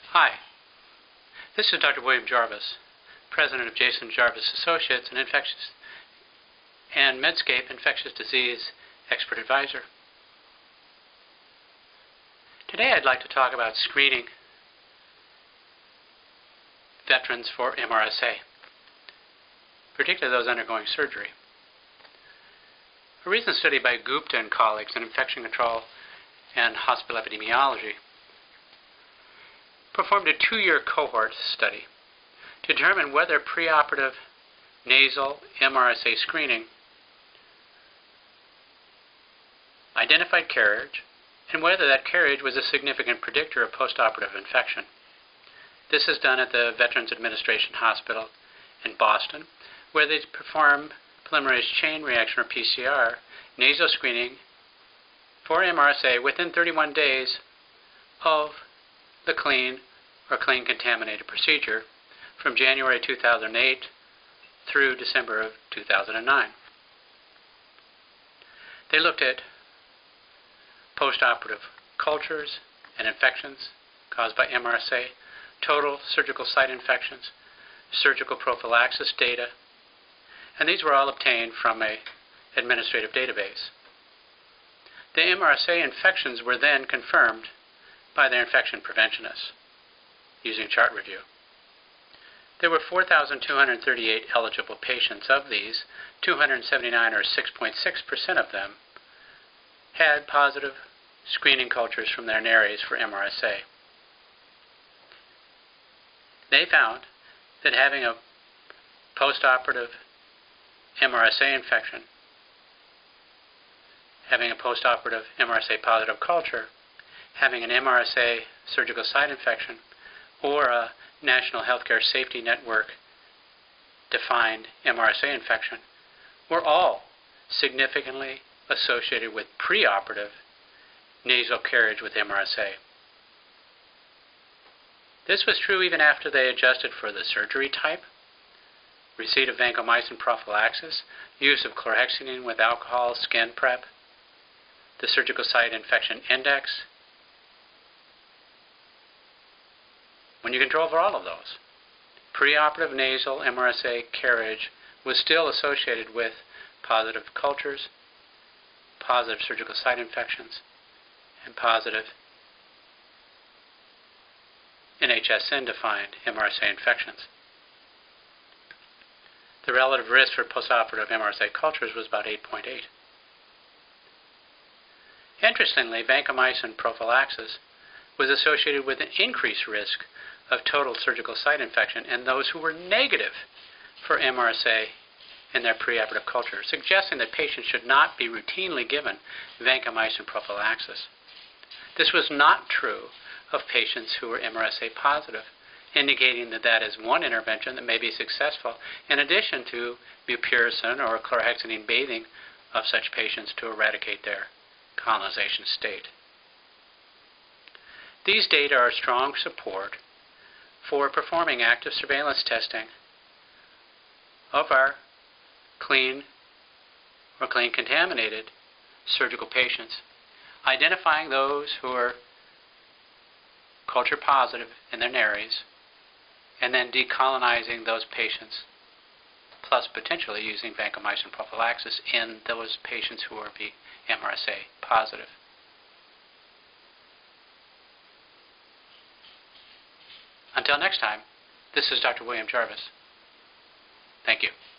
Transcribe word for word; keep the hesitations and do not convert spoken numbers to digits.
Hi, this is Doctor William Jarvis, President of Jason Jarvis Associates and infectious and Medscape Infectious Disease Expert Advisor. Today I'd like to talk about screening veterans for M R S A, particularly those undergoing surgery. A recent study by Gupta and colleagues in infection control and hospital epidemiology performed a two-year cohort study to determine whether preoperative nasal M R S A screening identified carriage and whether that carriage was a significant predictor of postoperative infection. This is done at the Veterans Administration Hospital in Boston, where they perform polymerase chain reaction, or P C R, nasal screening for M R S A within thirty-one days of the clean or clean contaminated procedure from January two thousand eight through December of two thousand nine. They looked at postoperative cultures and infections caused by M R S A, total surgical site infections, surgical prophylaxis data, and these were all obtained from an administrative database. The M R S A infections were then confirmed by their infection preventionists using chart review. There were four thousand two hundred thirty-eight eligible patients. Of these, two hundred seventy-nine, or six point six percent of them, had positive screening cultures from their nares for M R S A. They found that having a postoperative M R S A infection, having a postoperative M R S A positive culture, having an M R S A surgical site infection, or a National Healthcare Safety Network defined M R S A infection were all significantly associated with preoperative nasal carriage with M R S A. This was true even after they adjusted for the surgery type, receipt of vancomycin prophylaxis, use of chlorhexidine with alcohol skin prep, the surgical site infection index. When you control for all of those, preoperative nasal M R S A carriage was still associated with positive cultures, positive surgical site infections, and positive N H S N-defined M R S A infections. The relative risk for postoperative M R S A cultures was about eight point eight. Interestingly, vancomycin prophylaxis was associated with an increased risk of total surgical site infection in those who were negative for M R S A in their preoperative culture, suggesting that patients should not be routinely given vancomycin prophylaxis. This was not true of patients who were M R S A positive, indicating that that is one intervention that may be successful, in addition to mupirocin or chlorhexidine bathing of such patients to eradicate their colonization state. These data are strong support for performing active surveillance testing of our clean or clean contaminated surgical patients, identifying those who are culture positive in their nares, and then decolonizing those patients, plus potentially using vancomycin prophylaxis in those patients who are M R S A positive. Until next time, this is Doctor William Jarvis. Thank you.